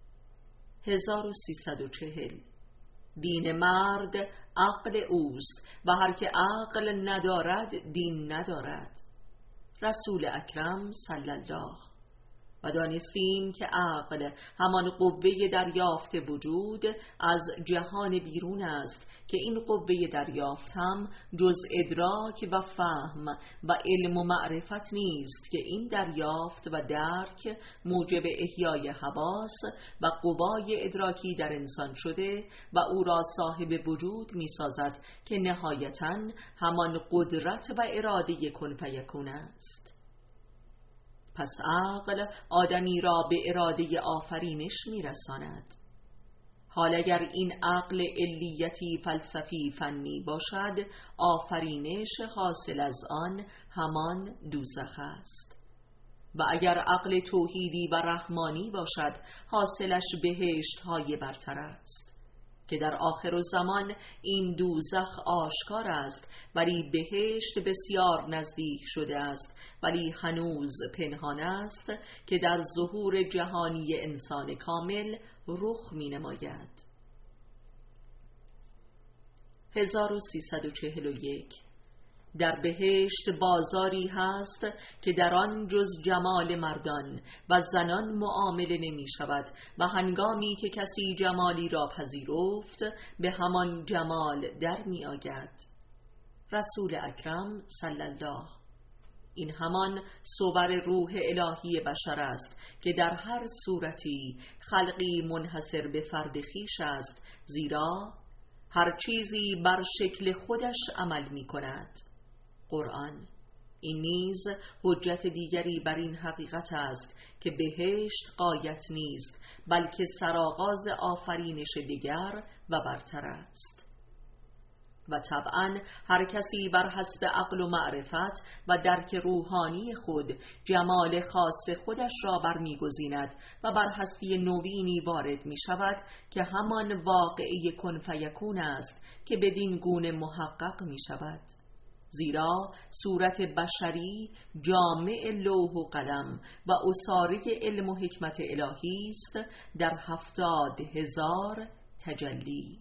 هزار و سیصد و چهل. دین مرد عقل اوست و هر که عقل ندارد دین ندارد. رسول اکرم صلی الله. و دانستیم که عقل همان قوه دریافت وجود از جهان بیرون است که این قوه دریافت هم جز ادراک و فهم و علم و معرفت نیست که این دریافت و درک موجب احیای حواس و قوای ادراکی در انسان شده و او را صاحب وجود می سازد که نهایتاً همان قدرت و اراده کن فیکون است. پس عقل آدمی را به اراده آفرینش میرساند. حال اگر این عقل علیتی فلسفی فنی باشد، آفرینش حاصل از آن همان دوزخ است، و اگر عقل توحیدی و رحمانی باشد حاصلش بهشت های برتر است که در آخر الزمان این دوزخ آشکار است، ولی بهشت بسیار نزدیک شده است، ولی هنوز پنهان است که در ظهور جهانی انسان کامل رخ می نماید. هزار و سیصد و چهل و یک. در بهشت بازاری هست که در آن جز جمال مردان و زنان معامله نمی شود و هنگامی که کسی جمالی را پذیرفت به همان جمال در می آید. رسول اکرم صلی الله. این همان صور روح الهی بشر است که در هر صورتی خلقی منحصر به فرد خویش است، زیرا هر چیزی بر شکل خودش عمل می کند. قرآن. این نیز حجت دیگری بر این حقیقت است که بهشت غایت نیست، بلکه سرآغاز آفرینش دیگر و برتر است. و طبعا هر کسی بر حسب عقل و معرفت و درک روحانی خود جمال خاص خودش را برمیگزیند و بر هستی نوینی وارد می شود که همان واقعه کن فیکون است که بدین گونه محقق می شود. زیرا صورت بشری جامع لوح و قلم و اصاره علم و حکمت الهی است در هفتاد هزار تجلی،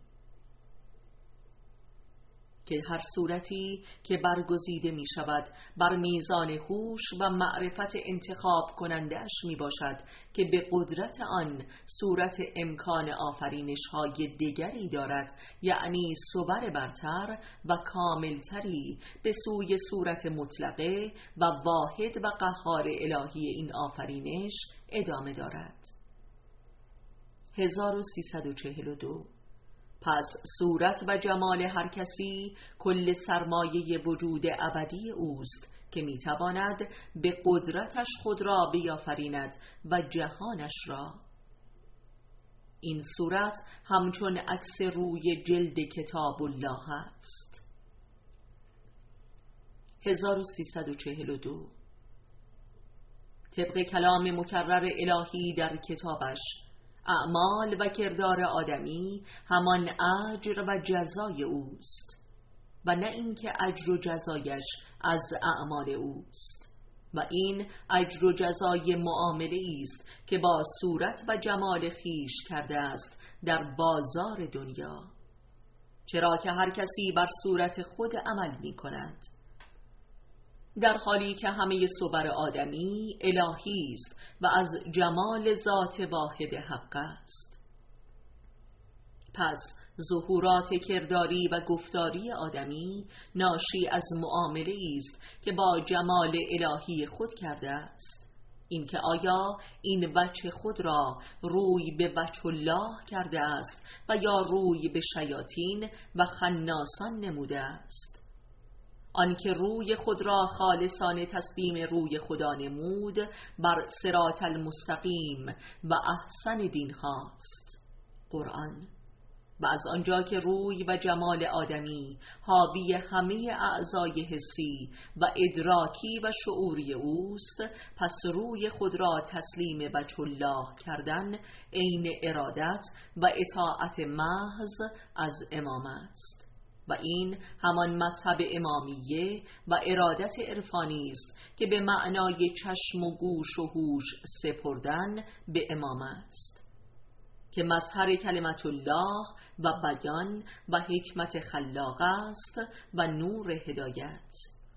که هر صورتی که برگزیده می شود بر میزان هوش و معرفت انتخاب کننده اش می باشد که به قدرت آن صورت امکان آفرینش های دیگری دارد، یعنی صور برتر و کاملتری به سوی صورت مطلقه و واحد و قهار الهی این آفرینش ادامه دارد. هزار و سیصد و چهل و دو. پس صورت و جمال هر کسی کل سرمایه وجود ابدی اوست که میتواند به قدرتش خود را بیافریند و جهانش را. این صورت همچون عکس روی جلد کتاب الله است. هزار و سیصد و چهل و دو. طبق کلام مکرر الهی در کتابش، اعمال و کردار آدمی همان اجر و جزای اوست و نه اینکه اجر و جزایش از اعمال اوست، و این اجر و جزای معامله است که با صورت و جمال خیش کرده است در بازار دنیا، چرا که هر کسی بر صورت خود عمل می کند، در حالی که همه صور آدمی الهی است و از جمال ذات واحد حق است. پس ظهورات کرداری و گفتاری آدمی ناشی از معامله است که با جمال الهی خود کرده است، اینکه آیا این وجه خود را روی به وجه الله کرده است و یا روی به شیاطین و خناسان نموده است. آنکه روی خود را خالصانه تسلیم روی خدا نمود بر صراط المستقیم و احسن دین هاست، قرآن. و از آنجا که روی و جمال آدمی حاوی همه اعضای حسی و ادراکی و شعوری اوست، پس روی خود را تسلیم وجه الله کردن عین ارادت و اطاعت محض از امام است، و این همان مذهب امامیه و ارادت عرفانی است که به معنای چشم و گوش و هوش سپردن به امام است، که مظهر کلمت الله و بیان و حکمت خلاق است و نور هدایت.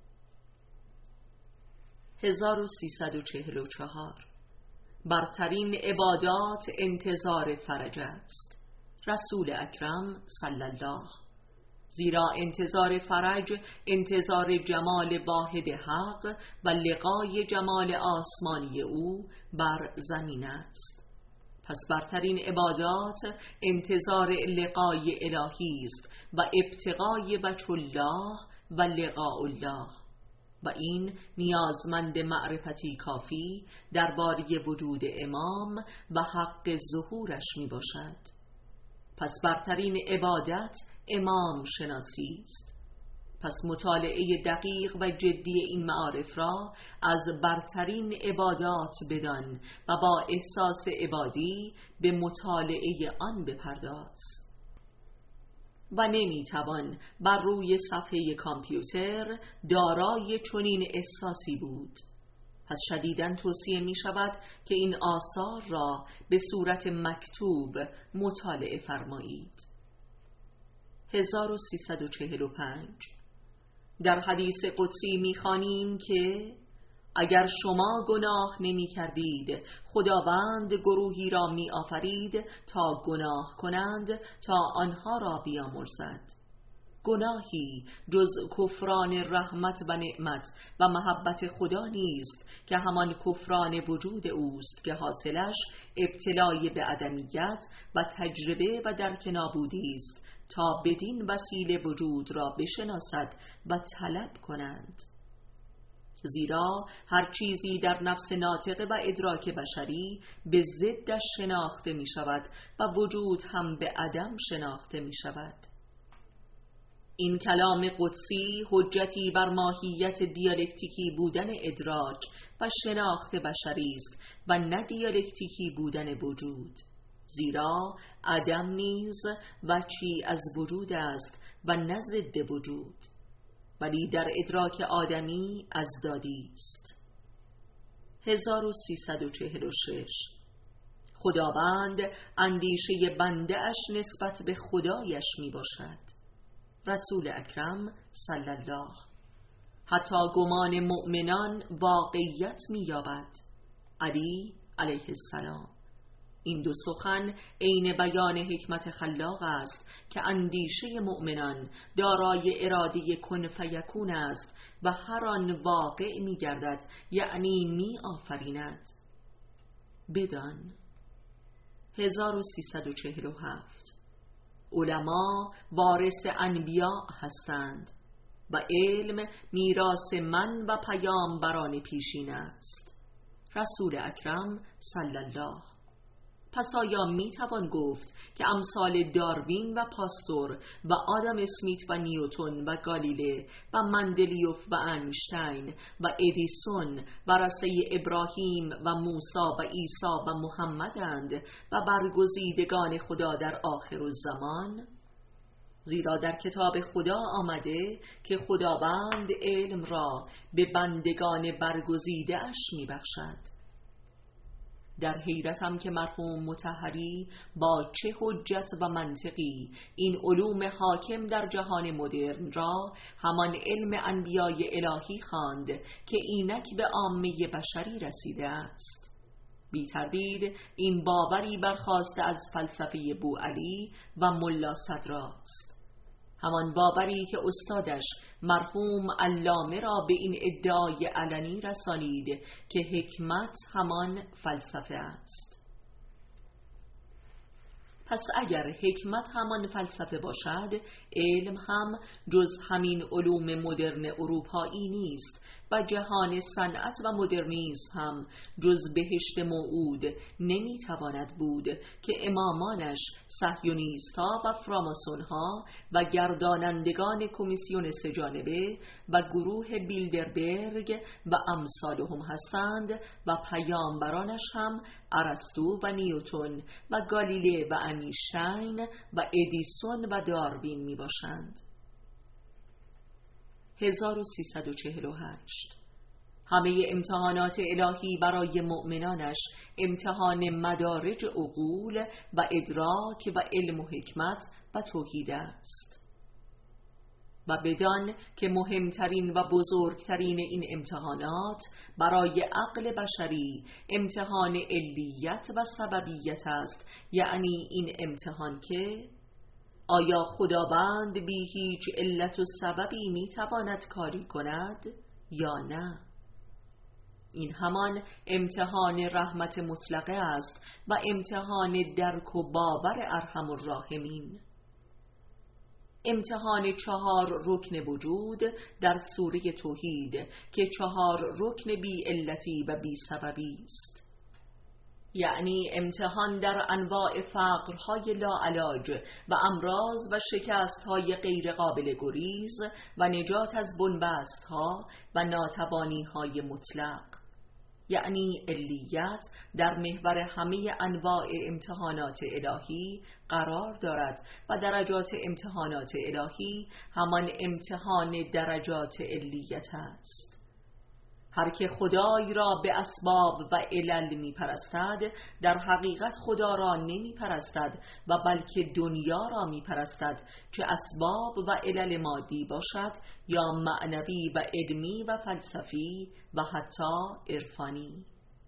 هزار و سیصد و چهل و چهار. برترین عبادات انتظار فرج است. رسول اکرم صلی الله، زیرا انتظار فرج انتظار جمال واحد حق و لقای جمال آسمانی او بر زمین است. پس برترین عبادات انتظار لقای الهی است و ابتغای وجه الله و لقاء الله، و این نیازمند معرفتی کافی درباره وجود امام و حق ظهورش می باشد. پس برترین عبادت امام شناسی است. پس مطالعه دقیق و جدی این معارف را از برترین عبادات بدان و با احساس عبادی به مطالعه آن بپرداز. و نمیتوان بر روی صفحه کامپیوتر دارای چنین احساسی بود. پس شدیداً توصیه می شود که این آثار را به صورت مکتوب مطالعه فرمایید. هزار و سیصد و چهل و پنج. در حدیث قدسی می خوانیم که اگر شما گناه نمی کردید، خداوند گروهی را می آفرید تا گناه کنند تا آنها را بیامرزد. گناهی جز کفران رحمت و نعمت و محبت خدا نیست که همان کفران وجود اوست که حاصلش ابتلای به عدمیت و تجربه و درک نابودی است، تا بدین وسیله وجود را بشناسد و طلب کنند. زیرا هر چیزی در نفس ناطق و ادراک بشری به ضدش شناخته می شود و وجود هم به عدم شناخته می شود. این کلام قدسی حجتی بر ماهیت دیالکتیکی بودن ادراک و شناخت بشری است و نه دیالکتیکی بودن وجود، زیرا عدم نیز وجهی از وجود است و نه ضد وجود، ولی در ادراک آدمی ازدادی است. هزار و سیصد و چهل و شش. خداوند اندیشه بنده اش نسبت به خدایش می باشد. رسول اکرم صلی الله. حتی گمان مؤمنان واقعیت می یابد. علی علیه السلام. این دو سخن عین بیان حکمت خلاق است که اندیشه مؤمنان دارای اراده کن فیکون است و هر آن واقع می گردد، یعنی می آفریند. بدان. هزار و سیصد و چهل و هفت. علما وارث انبیاء هستند و علم میراث من و پیامبران پیشین است. رسول اکرم صلی الله. پس آیا می توان گفت که امثال داروین و پاستور و آدم اسمیت و نیوتن و گالیله و مندلیوف و انشتین و ادیسون ورثه ابراهیم و موسی و عیسی و محمدند و برگزیدگان خدا در آخر الزمان؟ زیرا در کتاب خدا آمده که خداوند علم را به بندگان برگزیده اش می بخشد. در حیرتم که مرحوم مطهری با چه حجت و منطقی این علوم حاکم در جهان مدرن را همان علم انبیای الهی خواند که اینک به عامه بشری رسیده است. بی تردید این باوری برخاسته از فلسفه بوعلی و ملا صدراست، همان باوری که استادش مرحوم علامه را به این ادعای علنی رسانید که حکمت همان فلسفه است. پس اگر حکمت همان فلسفه باشد، علم هم جز همین علوم مدرن اروپایی نیست و جهان صنعت و مدرنیسم هم جز بهشت موعود نمیتواند بود که امامانش صهیونیست‌ها و فراماسون‌ها و گردانندگان کمیسیون سه‌جانبه و گروه بیلدربرگ و امثالهم هستند و پیامبرانش هم ارسطو و نیوتن و گالیله و انیشتین و ادیسون و داروین می باشند. هزار و سیصد و چهل و هشت. همه امتحانات الهی برای مؤمنانش امتحان مدارج عقول و ادراک و علم و حکمت و توحید است. و بدان که مهمترین و بزرگترین این امتحانات برای عقل بشری امتحان علیت و سببیت است، یعنی این امتحان که آیا خداوند بی هیچ علت و سببی می تواند کاری کند یا نه؟ این همان امتحان رحمت مطلقه است و امتحان درک و باور ارحم الراحمین. امتحان چهار رکن وجود در سوره توحید که چهار رکن بی علتی و بی سببی است، یعنی امتحان در انواع فقرهای لاعلاج و امراض و شکستهای غیر قابل گریز و نجات از بنبستها و ناتوانیهای مطلق، یعنی علیت در محور همه انواع امتحانات الهی قرار دارد و درجات امتحانات الهی همان امتحان درجات علیت است. هر که خدای را به اسباب و علل می پرستد در حقیقت خدا را نمی پرستد و بلکه دنیا را می پرستد، چه اسباب و علل مادی باشد یا معنوی و علمی و فلسفی و حتی عرفانی.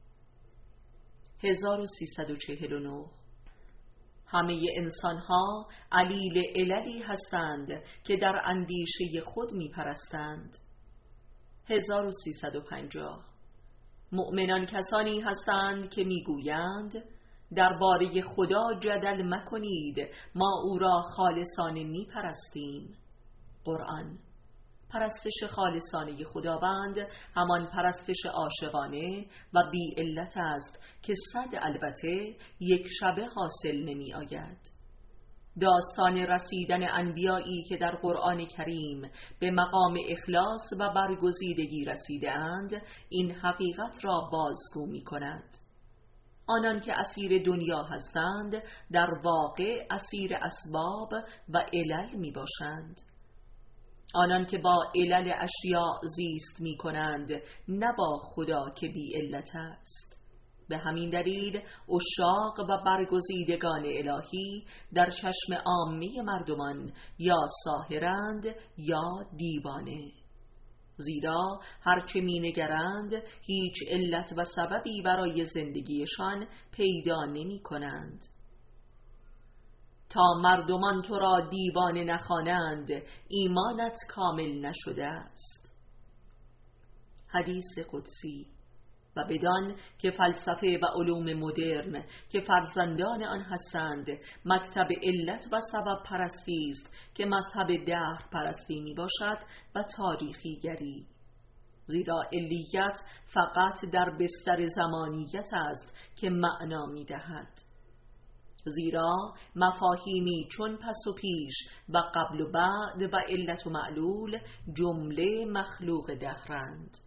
هزار و سیصد و چهل و نه. همه انسانها علیل عللی هستند که در اندیشه خود می پرستند. هزار و سیصد و پنجاه. مؤمنان کسانی هستند که میگویند درباره خدا جدل مکنید، ما او را خالصانه می پرستیم. قرآن. پرستش خالصانه خداوند همان پرستش عاشقانه و بی علت است که صد البته یک شبه حاصل نمی آید. داستان رسیدن انبیایی که در قرآن کریم به مقام اخلاص و برگزیدگی رسیده اند این حقیقت را بازگو می کند. آنان که اسیر دنیا هستند در واقع اسیر اسباب و علل می باشند. آنان که با علل اشیاء زیست می کنند، نه با خدا که بی علت است. به همین دلیل عشاق و برگزیدگان الهی در چشم عامه مردمان یا ساحرند یا دیوانه، زیرا هرچه می نگرند هیچ علت و سببی برای زندگیشان پیدا نمی کنند. تا مردمان تو را دیوانه نخوانند، ایمانت کامل نشده است. حدیث قدسی. و بدان که فلسفه و علوم مدرن که فرزندان آن هستند مکتب علت و سبب پرستی است که مذهب دهر پرستی می باشد و تاریخی گری، زیرا علیت فقط در بستر زمانیت است که معنا می دهد، زیرا مفاهیمی چون پس و پیش و قبل و بعد و علت و معلول جمله مخلوق دهرند.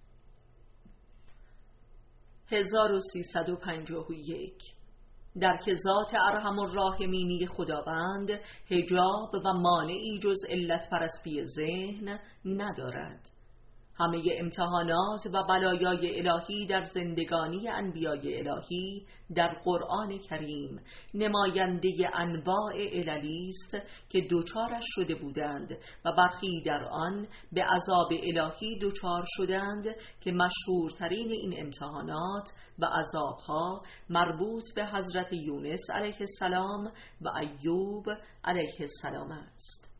هزار و سیصد و پنجاه و یک. در که ذات ارحم الراحمینی خداوند حجاب و مانعی جز علت پرستی ذهن ندارد. همه امتحانات و بلایای الهی در زندگانی انبیای الهی در قرآن کریم نماینده انواع عللی است که دوچارش شده بودند و برخی در آن به عذاب الهی دوچار شدند که مشهورترین این امتحانات و عذابها مربوط به حضرت یونس علیه السلام و ایوب علیه السلام است.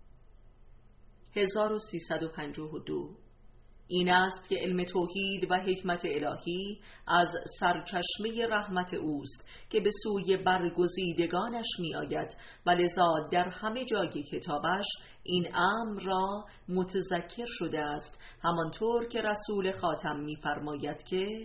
هزار و سیصد و پنجاه و دو. این است که علم توحید و حکمت الهی از سرچشمه رحمت اوست که به سوی برگزیدگانش می آید و لذا در همه جای کتابش این امر را متذکر شده است، همانطور که رسول خاتم می فرماید که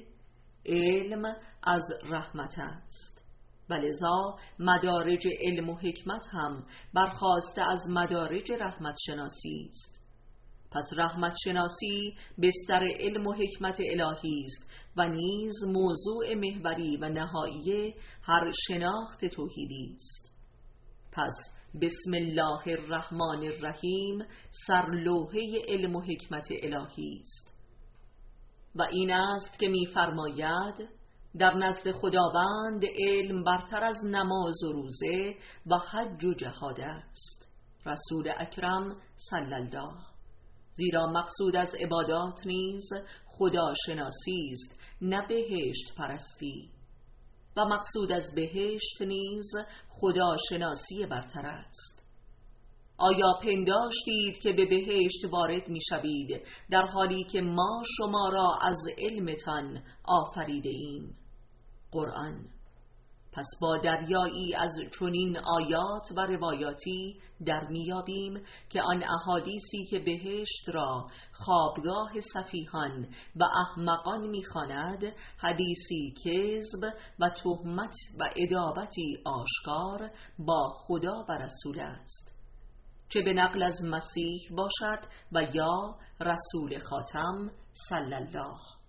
علم از رحمت است و لذا مدارج علم و حکمت هم برخاسته از مدارج رحمت شناسی است. پس رحمت شناسی بستر علم و حکمت الهی است و نیز موضوع محوری و نهایی هر شناخت توحیدی است. پس بسم الله الرحمن الرحیم سرلوحه علم و حکمت الهی است و این است که می فرماید در نزد خداوند علم برتر از نماز و روزه و حج و جهاد است. رسول اکرم صلی الله. زیرا مقصود از عبادات نیز خدا شناسی است، نه بهشت پرستی، و مقصود از بهشت نیز خدا شناسی برتر است. آیا پنداشتید که به بهشت وارد می شوید در حالی که ما شما را از علمتان آفریده ایم؟ قرآن. پس با دریایی از چنین آیات و روایاتی در میابیم که آن احادیثی که بهشت را خوابگاه سفیهان و احمقان میخواند حدیثی کذب و تهمت و ادابتی آشکار با خدا و رسول است، چه به نقل از مسیح باشد و یا رسول خاتم صلی الله.